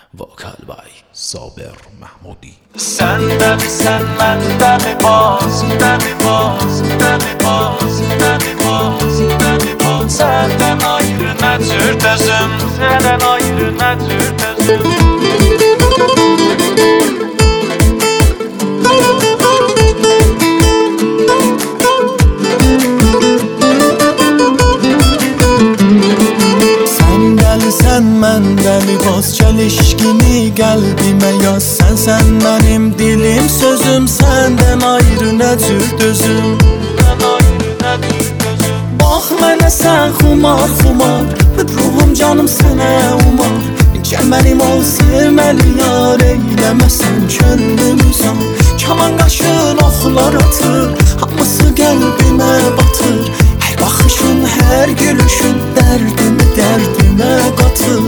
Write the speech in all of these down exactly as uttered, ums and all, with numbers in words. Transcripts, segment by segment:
وکال بای صابر محمودی. Senden sen benden mi boz, benden mi boz, benden mi boz, benden mi boz, benden mi boz. Senden ayrı ne tür tözüm, senden ayrı ne tür tözüm. Sen məndə libas çelişkini qəlbimə yaz. Sən, sən mənim dilim sözüm, səndən ayrı nə cür dözüm. Bax mənə sən xumar xumar, ruhum canım sənə umar. Gəl mənim ol sevməli yar, eyləməsən könlümü zar. Kaman qaşın oxlar atır, hamısı qəlbimə batır. Hər baxışın, hər gülüşün dərdimi dərdimə qatır.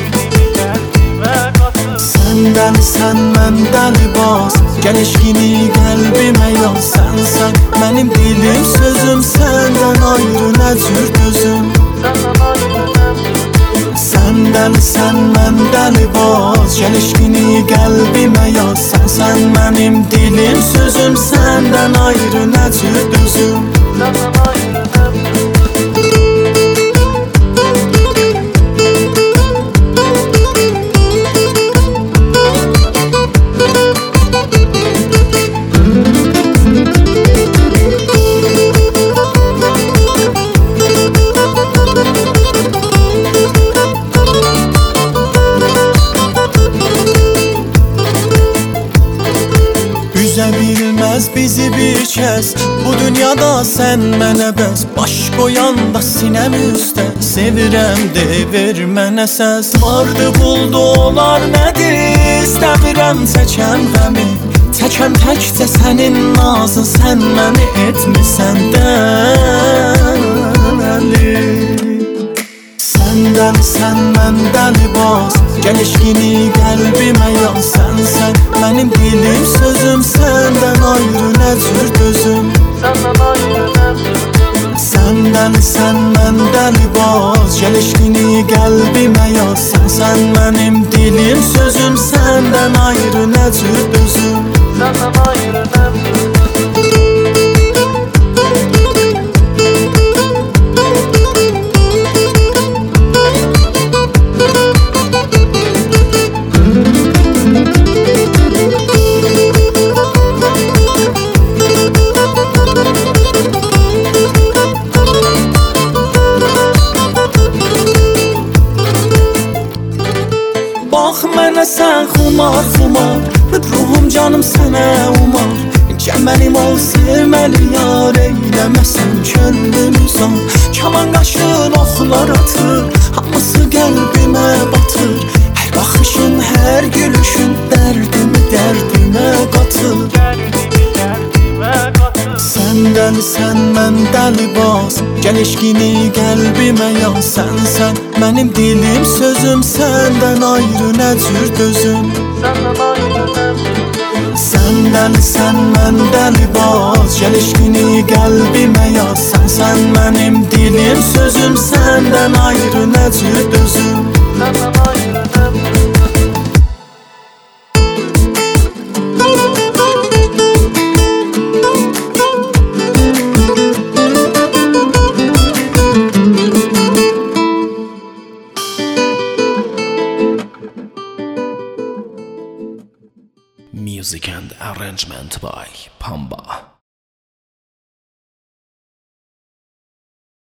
Səndən sən məndən libas, gəl eşqini qəlbimə yaz. Sən, sən mənim dilim sözüm, səndən ayrı nə cür dözüm. Səndən sən məndən libas, gəl eşqini qəlbimə yaz. Sən, sən mənim dilim sözüm, səndən ayrı nə cür dözüm. Üzə bilməz bizi bir kəs, bu dünyada sən mənə bəs. Baş qoyanda sinəm üstə, sevirəm de ver mənə səs. Vardı buldu olar nədir, istəmirəm çəkəm qəmi. Çəkəm təkcə sənin nazın, sən məni etmisən dəli. Səndən sən məndən libas, gəl eşqini qəlbimə yaz. Sən, sən mənim dilim sözüm, səndən ayrı nə cür dözüm. Səndən sən məndən libas, gəl eşqini qəlbimə yaz. Sən, sən mənim dilim sözüm, səndən ayrı nə cür dözüm. Bax mənə sən xumar xumar, ruhum canım sənə umar. Gəl mənim ol sevməli yar, eyləməsən könlümü zar. Kaman qaşın oxlar atır, hamısı qəlbimə batır. Hər baxışın, hər gülüşün dərdimi dərdimə qatır. Səndən sən məndən libas, gəl eşqini qəlbimə yaz. Sən, sən mənim dilim sözüm, səndən ayrı nə cür dözüm. Səndən sən məndən libas, gəl eşqini qəlbimə yaz. Sən, sən mənim dilim sözüm, səndən ayrı nə cür dözüm. Music and arrangement by Pamba.